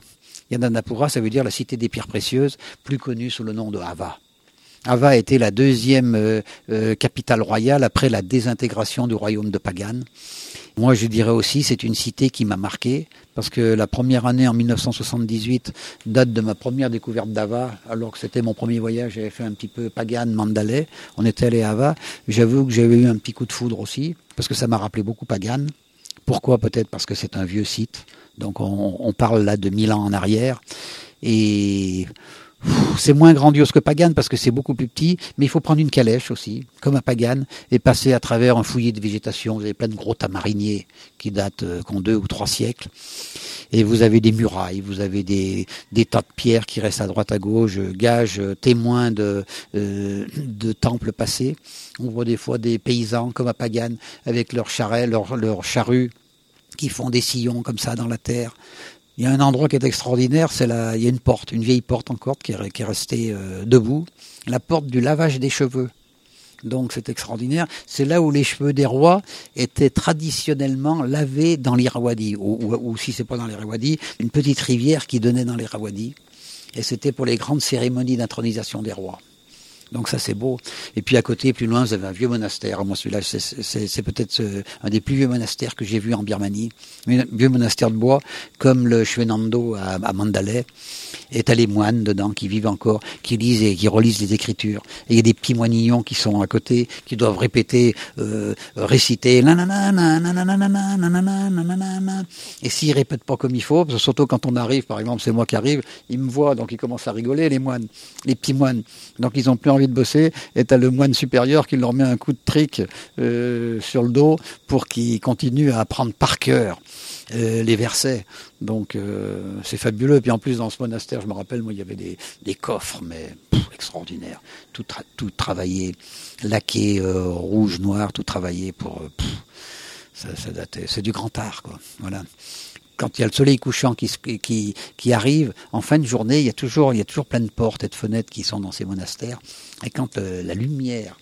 Yandanapura, ça veut dire la cité des pierres précieuses, plus connue sous le nom de Ava. Ava a été la deuxième euh, euh, capitale royale après la désintégration du royaume de Pagan. Moi, je dirais aussi, c'est une cité qui m'a marqué, parce que la première année, en mille neuf cent soixante-dix-huit, date de ma première découverte d'Ava, alors que c'était mon premier voyage, j'avais fait un petit peu Pagan, Mandalay, on était allé à Ava. J'avoue que j'avais eu un petit coup de foudre aussi, parce que ça m'a rappelé beaucoup Pagan. Pourquoi? Peut-être parce que c'est un vieux site, donc on, on parle là de mille ans en arrière, et... c'est moins grandiose que Pagan parce que c'est beaucoup plus petit, mais il faut prendre une calèche aussi, comme à Pagan, et passer à travers un fouillis de végétation. Vous avez plein de gros tamariniers qui datent euh, qu'en deux ou trois siècles. Et vous avez des murailles, vous avez des, des tas de pierres qui restent à droite à gauche, gages, témoins de, euh, de temples passés. On voit des fois des paysans comme à Pagan avec leurs charrettes, leurs leur charrues qui font des sillons comme ça dans la terre. Il y a un endroit qui est extraordinaire, c'est la, il y a une porte, une vieille porte encore qui est, qui est restée euh, debout, la porte du lavage des cheveux. Donc c'est extraordinaire. C'est là où les cheveux des rois étaient traditionnellement lavés dans l'Irrawaddy, ou, ou, ou si c'est pas dans l'Irrawaddy, une petite rivière qui donnait dans l'Irrawaddy. Et c'était pour les grandes cérémonies d'intronisation des rois. Donc ça c'est beau. Et puis à côté, plus loin, vous avez un vieux monastère. Moi celui-là, c'est, c'est, c'est peut-être ce, un des plus vieux monastères que j'ai vu en Birmanie. Un vieux monastère de bois, comme le Shwenando à, à Mandalay. Et t'as les moines dedans qui vivent encore, qui lisent et qui relisent les écritures. Et il y a des petits moignons qui sont à côté, qui doivent répéter, euh, réciter. Et s'ils répètent pas comme il faut, parce que surtout quand on arrive, par exemple, c'est moi qui arrive, ils me voient, donc ils commencent à rigoler, les moines, les petits moines. Donc ils ont plus envie de bosser, et t'as le moine supérieur qui leur met un coup de trick euh, sur le dos pour qu'ils continuent à apprendre par cœur euh, les versets. Donc euh, c'est fabuleux. Puis en plus dans ce monastère, je me rappelle, moi il y avait des, des coffres, mais pff, extraordinaires, tout, tra- tout travaillé, laqué, euh, rouge, noir, tout travaillé pour. Euh, pff, ça, ça datait. C'est du grand art, quoi. Voilà. Quand il y a le soleil couchant qui, qui, qui arrive, en fin de journée, il y a toujours, il y a toujours plein de portes et de fenêtres qui sont dans ces monastères. Et quand euh, la lumière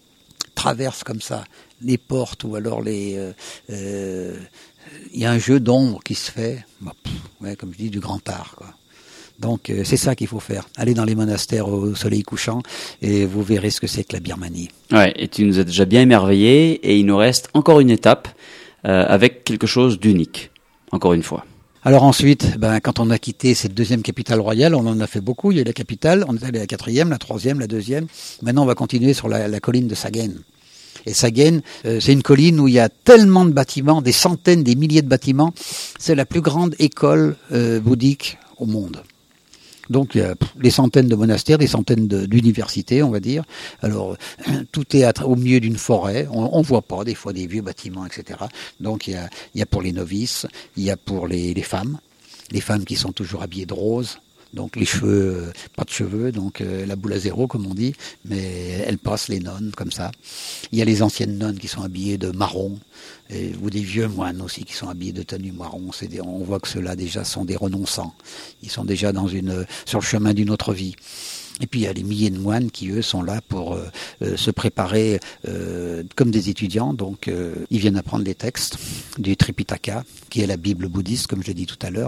traverse comme ça les portes ou alors les, euh, euh, il y a un jeu d'ombre qui se fait. Bah, pff, ouais, comme je dis, du grand art, quoi. Donc euh, c'est ça qu'il faut faire. Allez dans les monastères au soleil couchant et vous verrez ce que c'est que la Birmanie. Ouais, et tu nous as déjà bien émerveillés et il nous reste encore une étape euh, avec quelque chose d'unique. Encore une fois. Alors ensuite, ben, quand on a quitté cette deuxième capitale royale, on en a fait beaucoup. Il y a eu la capitale, on est allé à la quatrième, la troisième, la deuxième. Maintenant, on va continuer sur la, la colline de Sagaing. Et Sagaing, euh, c'est une colline où il y a tellement de bâtiments, des centaines, des milliers de bâtiments. C'est la plus grande école euh, bouddhique au monde. Donc il y a des centaines de monastères, des centaines de, d'universités, on va dire. Alors tout est à, au milieu d'une forêt. On, on voit pas des fois des vieux bâtiments, et cetera. Donc il y a, il y a pour les novices, il y a pour les, les femmes, les femmes qui sont toujours habillées de rose. Donc les cheveux, euh, pas de cheveux, donc euh, la boule à zéro comme on dit, mais elles passent les nonnes comme ça. Il y a les anciennes nonnes qui sont habillées de marron, et, ou des vieux moines aussi qui sont habillés de tenue marron. C'est des, on voit que ceux-là déjà sont des renonçants. Ils sont déjà dans une, sur le chemin d'une autre vie. Et puis il y a les milliers de moines qui, eux, sont là pour euh, euh, se préparer euh, comme des étudiants. Donc euh, ils viennent apprendre les textes du Tripitaka, qui est la Bible bouddhiste, comme je l'ai dit tout à l'heure.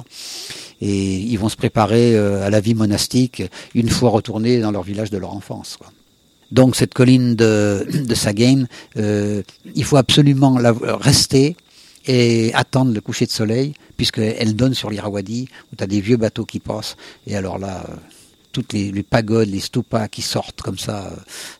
Et ils vont se préparer euh, à la vie monastique une fois retournés dans leur village de leur enfance, quoi. Donc cette colline de, de Sagaing, euh, il faut absolument la, rester et attendre le coucher de soleil, puisqu'elle donne sur l'Irrawaddy, où tu as des vieux bateaux qui passent. Et alors là, euh, toutes les, les pagodes, les stupas qui sortent comme ça,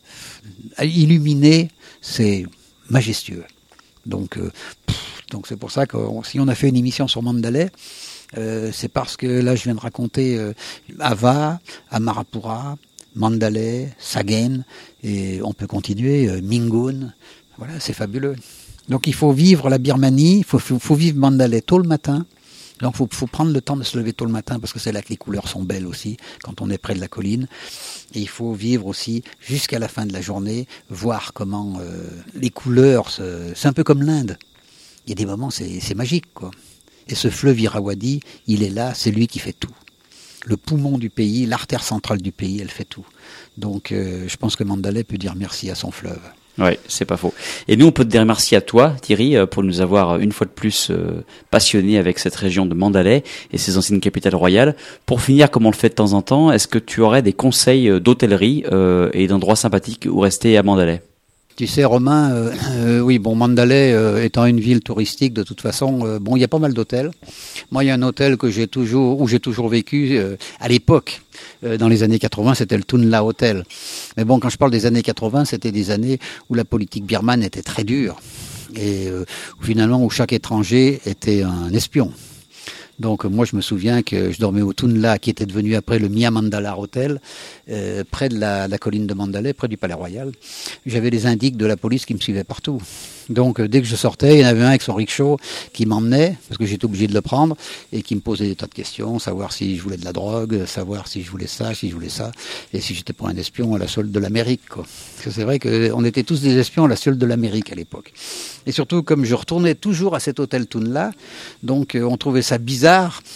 euh, illuminés, c'est majestueux. Donc, euh, pff, donc c'est pour ça que on, si on a fait une émission sur Mandalay, euh, c'est parce que là je viens de raconter euh, Ava, Amarapura, Mandalay, Sagaing, et on peut continuer, euh, Mingun, voilà, c'est fabuleux. Donc il faut vivre la Birmanie, il faut, faut, faut vivre Mandalay tôt le matin. Donc il faut, faut prendre le temps de se lever tôt le matin parce que c'est là que les couleurs sont belles aussi, quand on est près de la colline. Et il faut vivre aussi jusqu'à la fin de la journée, voir comment euh, les couleurs, se, c'est un peu comme l'Inde. Il y a des moments, c'est, c'est magique, quoi. Et ce fleuve Irrawaddy, il est là, c'est lui qui fait tout. Le poumon du pays, l'artère centrale du pays, elle fait tout. Donc euh, je pense que Mandalay peut dire merci à son fleuve. Ouais, c'est pas faux. Et nous, on peut te remercier à toi, Thierry, pour nous avoir une fois de plus euh, passionnés avec cette région de Mandalay et ses anciennes capitales royales. Pour finir, comme on le fait de temps en temps, est-ce que tu aurais des conseils d'hôtellerie euh, et d'endroits sympathiques où rester à Mandalay ? Tu sais, Romain, euh, euh, oui, bon, Mandalay euh, étant une ville touristique, de toute façon, euh, bon, il y a pas mal d'hôtels. Moi, il y a un hôtel que j'ai toujours, où j'ai toujours vécu euh, à l'époque. Euh, dans les années quatre-vingts, c'était le Tunla Hotel. Mais bon, quand je parle des années quatre-vingts, c'était des années où la politique birmane était très dure et euh, où, finalement, où chaque étranger était un espion. Donc moi je me souviens que je dormais au Tunla, qui était devenu après le Mia Mandala Hotel, euh, près de la, la colline de Mandalay, près du Palais Royal. J'avais les indices de la police qui me suivaient partout. Donc euh, dès que je sortais, il y en avait un avec son rickshaw qui m'emmenait, parce que j'étais obligé de le prendre, et qui me posait des tas de questions, savoir si je voulais de la drogue, savoir si je voulais ça, si je voulais ça, et si j'étais pas un espion à la solde de l'Amérique, quoi. Parce que c'est vrai qu'on était tous des espions à la solde de l'Amérique à l'époque. Et surtout, comme je retournais toujours à cet hôtel Tunla, donc euh, on trouvait ça bizarre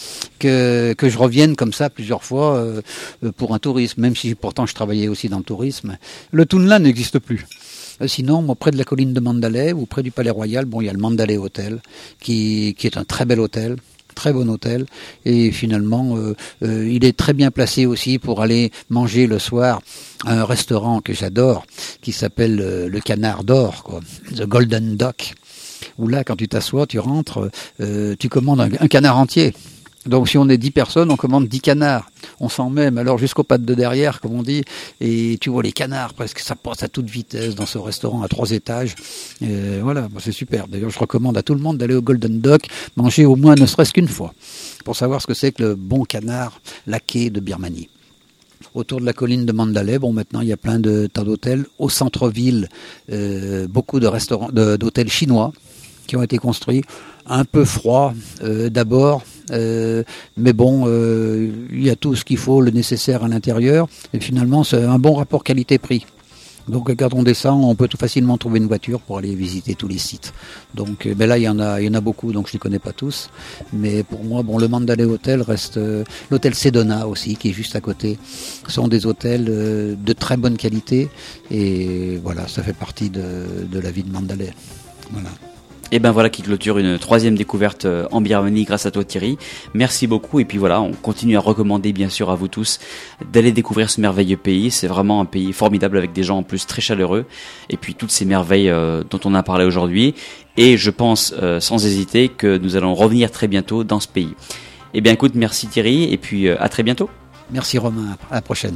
que que je revienne comme ça plusieurs fois euh, pour un tourisme, même si pourtant je travaillais aussi dans le tourisme. Le Tunla n'existe plus. Euh, sinon, moi, près de la colline de Mandalay ou près du Palais Royal, bon, il y a le Mandalay Hotel, qui qui est un très bel hôtel. Très bon hôtel, et finalement euh, euh, il est très bien placé aussi pour aller manger le soir à un restaurant que j'adore qui s'appelle euh, le Canard d'Or, quoi, The Golden Duck, où là quand tu t'assois, tu rentres, euh, tu commandes un, un canard entier. Donc si on est dix personnes, on commande dix canards. On s'en même alors jusqu'aux pattes de derrière, comme on dit, et tu vois les canards presque, ça passe à toute vitesse dans ce restaurant à trois étages. Et voilà, c'est super. D'ailleurs, je recommande à tout le monde d'aller au Golden Duck, manger au moins ne serait-ce qu'une fois, pour savoir ce que c'est que le bon canard laqué de Birmanie. Autour de la colline de Mandalay, bon, maintenant il y a plein de tas d'hôtels. Au centre-ville, euh, beaucoup de restaurants, de, d'hôtels chinois qui ont été construits, un peu froid euh, d'abord, euh, mais bon, euh, il y a tout ce qu'il faut, le nécessaire à l'intérieur, et finalement c'est un bon rapport qualité-prix. Donc quand on descend, on peut tout facilement trouver une voiture pour aller visiter tous les sites. Donc, mais là il y en a, il y en a beaucoup, donc je les connais pas tous. Mais pour moi, bon, le Mandalay Hotel reste, euh, l'hôtel Sedona aussi, qui est juste à côté. Ce sont des hôtels euh, de très bonne qualité, et voilà, ça fait partie de, de la vie de Mandalay. Voilà. Et ben voilà qui clôture une troisième découverte en Birmanie grâce à toi, Thierry. Merci beaucoup, et puis voilà, on continue à recommander bien sûr à vous tous d'aller découvrir ce merveilleux pays. C'est vraiment un pays formidable avec des gens en plus très chaleureux, et puis toutes ces merveilles euh, dont on a parlé aujourd'hui. Et je pense euh, sans hésiter que nous allons revenir très bientôt dans ce pays. Eh bien écoute, merci Thierry, et puis euh, à très bientôt. Merci Romain, à la prochaine.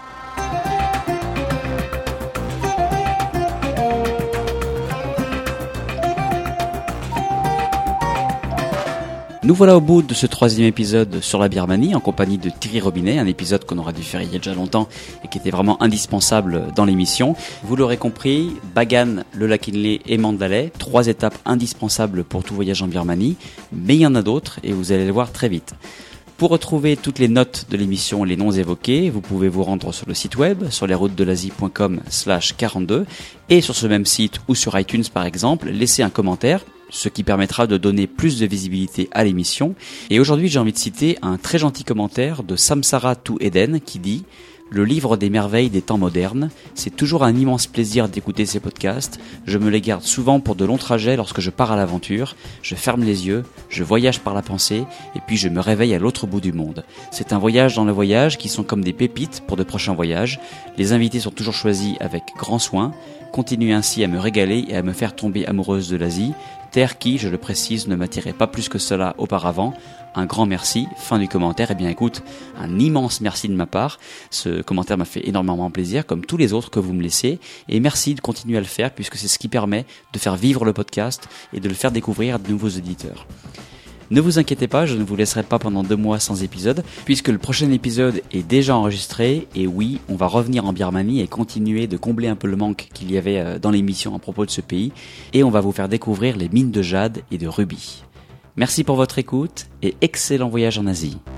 Nous voilà au bout de ce troisième épisode sur la Birmanie en compagnie de Thierry Robinet, un épisode qu'on aura dû faire il y a déjà longtemps et qui était vraiment indispensable dans l'émission. Vous l'aurez compris, Bagan, le lac Inle et Mandalay, trois étapes indispensables pour tout voyage en Birmanie, mais il y en a d'autres et vous allez le voir très vite. Pour retrouver toutes les notes de l'émission et les noms évoqués, vous pouvez vous rendre sur le site web, sur lesroutesdelasie point com slash quarante-deux, et sur ce même site ou sur iTunes par exemple, laissez un commentaire, ce qui permettra de donner plus de visibilité à l'émission. Et aujourd'hui, j'ai envie de citer un très gentil commentaire de Samsara to Eden qui dit « Le livre des merveilles des temps modernes, c'est toujours un immense plaisir d'écouter ces podcasts. Je me les garde souvent pour de longs trajets lorsque je pars à l'aventure. Je ferme les yeux, je voyage par la pensée, et puis je me réveille à l'autre bout du monde. C'est un voyage dans le voyage qui sont comme des pépites pour de prochains voyages. Les invités sont toujours choisis avec grand soin. Continuez ainsi à me régaler et à me faire tomber amoureuse de l'Asie, terre qui, je le précise, ne m'attirait pas plus que cela auparavant. Un grand merci. » Fin du commentaire. Eh bien écoute, un immense merci de ma part. Ce commentaire m'a fait énormément plaisir, comme tous les autres que vous me laissez. Et merci de continuer à le faire, puisque c'est ce qui permet de faire vivre le podcast et de le faire découvrir à de nouveaux auditeurs. Ne vous inquiétez pas, je ne vous laisserai pas pendant deux mois sans épisode, puisque le prochain épisode est déjà enregistré, et oui, on va revenir en Birmanie et continuer de combler un peu le manque qu'il y avait dans l'émission à propos de ce pays, et on va vous faire découvrir les mines de jade et de rubis. Merci pour votre écoute, et excellent voyage en Asie.